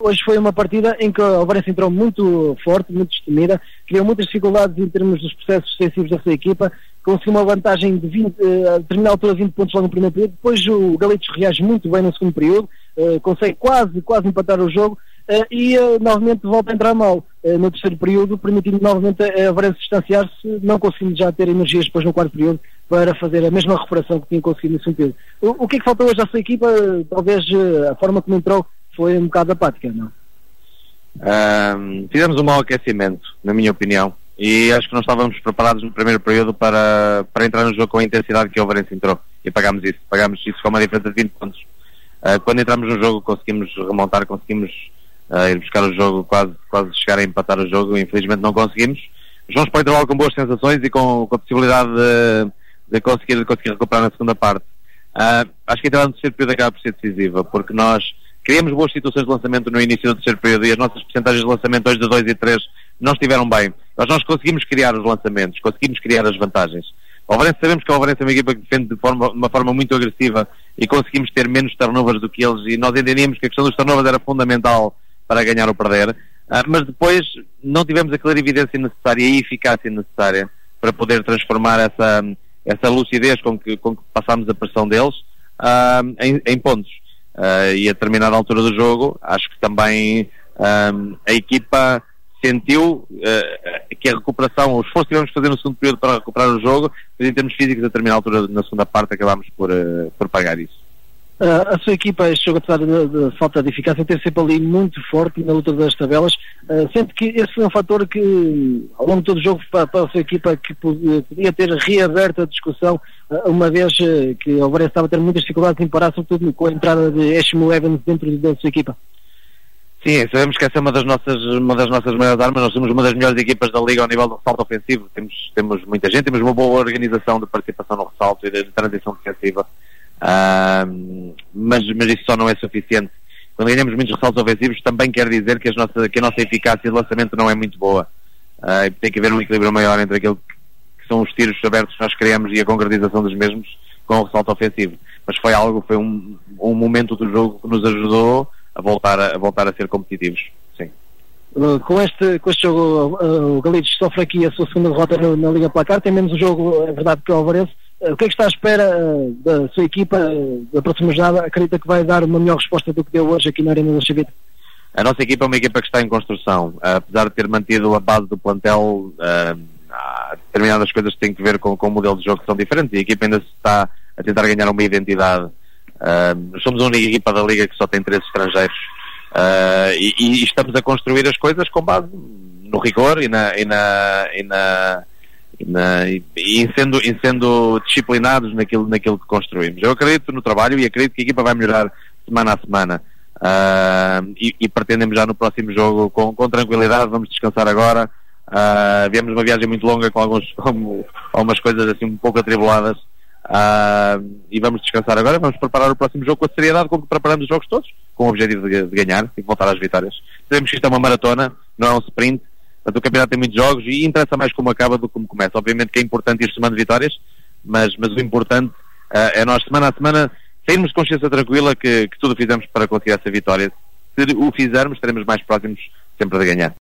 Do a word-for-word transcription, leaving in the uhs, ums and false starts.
hoje foi uma partida em que o Varense entrou muito forte, muito destemida, criou muitas dificuldades em termos dos processos defensivos da sua equipa, conseguiu uma vantagem de vinte, uh, a determinada altura vinte pontos logo no primeiro período, depois o Galitos reage muito bem no segundo período, uh, consegue quase, quase empatar o jogo, Uh, e uh, novamente volta a entrar mal uh, no terceiro período, permitindo novamente a, a Varense distanciar-se, não conseguindo já ter energias depois no quarto período para fazer a mesma recuperação que tinha conseguido no segundo período. O, o que é que faltou hoje à sua equipa? Talvez uh, a forma como entrou foi um bocado apática, não? Um, fizemos um mau aquecimento, na minha opinião, e acho que não estávamos preparados no primeiro período para, para entrar no jogo com a intensidade que o Varense entrou, e pagámos isso, pagámos isso com uma diferença de vinte pontos. Uh, quando entramos no jogo conseguimos remontar, conseguimos Uh, ir buscar o jogo, quase, quase chegar a empatar o jogo, infelizmente não conseguimos. Vamos para o intervalo com boas sensações e com, com a possibilidade de, de, conseguir, de conseguir recuperar na segunda parte. Uh, acho que a entrada no terceiro período acaba por ser decisiva, porque nós criamos boas situações de lançamento no início do terceiro período e as nossas percentagens de lançamento hoje de dois e três não estiveram bem. Nós, nós conseguimos criar os lançamentos, conseguimos criar as vantagens. O Varense, sabemos que o Varense é uma equipa que defende de, forma, de uma forma muito agressiva e conseguimos ter menos turnovers do que eles, e nós entendíamos que a questão dos turnovers era fundamental para ganhar ou perder, uh, mas depois não tivemos a clarividência necessária e a eficácia necessária para poder transformar essa, essa lucidez com que, com que passámos a pressão deles uh, em, em pontos. Uh, e a determinada altura do jogo, acho que também um, a equipa sentiu uh, que a recuperação, o esforço que tivemos de fazer no segundo período para recuperar o jogo, mas em termos físicos, a determinada altura, na segunda parte, acabámos por, uh, por pagar isso. Uh, a sua equipa, este jogo, apesar de, de falta de eficácia, tem sempre ali muito forte na luta das tabelas. Uh, sente que esse foi um fator que, ao longo de todo o jogo, para, para a sua equipa, que podia, podia ter reaberto a discussão, uh, uma vez uh, que o Varense estava a ter muitas dificuldades em parar, sobretudo com a entrada de Eshmo Evans dentro da sua equipa. Sim, sabemos que essa é uma das nossas, uma das nossas maiores armas. Nós somos uma das melhores equipas da Liga ao nível do ressalto ofensivo. Temos, temos muita gente, temos uma boa organização de participação no ressalto e de, de transição defensiva. Uh, mas, mas isso só não é suficiente. Quando ganhamos muitos ressaltos ofensivos, também quer dizer que, as nossas, que a nossa eficácia de lançamento não é muito boa. Uh, tem que haver um equilíbrio maior entre aquilo que são os tiros abertos que nós criamos e a concretização dos mesmos com o ressalto ofensivo. Mas foi algo, foi um, um momento do jogo que nos ajudou a voltar a, a, voltar a ser competitivos. Sim. Uh, com, este, com este jogo, uh, o Galitos sofre aqui a sua segunda derrota na, na Liga Placar. Tem menos o jogo, é verdade, que o Alvarense. Uh, o que é que está à espera uh, da sua equipa uh, da próxima jornada? Acredita que vai dar uma melhor resposta do que deu hoje aqui na Arena da Chavita? A nossa equipa é uma equipa que está em construção. Uh, apesar de ter mantido a base do plantel, uh, há determinadas coisas que têm que ver com, com o modelo de jogo que são diferentes, e a equipa ainda está a tentar ganhar uma identidade. Uh, nós somos a única equipa da Liga que só tem três estrangeiros, uh, e, e estamos a construir as coisas com base no rigor e na... E na, e na E, na, e, e, sendo, e sendo disciplinados naquilo, naquilo que construímos. Eu acredito no trabalho e acredito que a equipa vai melhorar semana a semana, uh, e, e pretendemos já no próximo jogo com, com tranquilidade. Vamos descansar agora. Uh, viemos uma viagem muito longa com alguns, com algumas coisas assim um pouco atribuladas, uh, e vamos descansar agora. Vamos preparar o próximo jogo com a seriedade com que preparamos os jogos todos, com o objetivo de, de ganhar e de voltar às vitórias. Sabemos que isto é uma maratona, não é um sprint. Portanto, o campeonato tem muitos jogos e interessa mais como acaba do que como começa. Obviamente que é importante ir somando vitórias, mas, mas o importante uh, é nós, semana a semana, sairmos de consciência tranquila que, que tudo fizemos para conseguir essa vitória. Se o fizermos, estaremos mais próximos sempre de ganhar.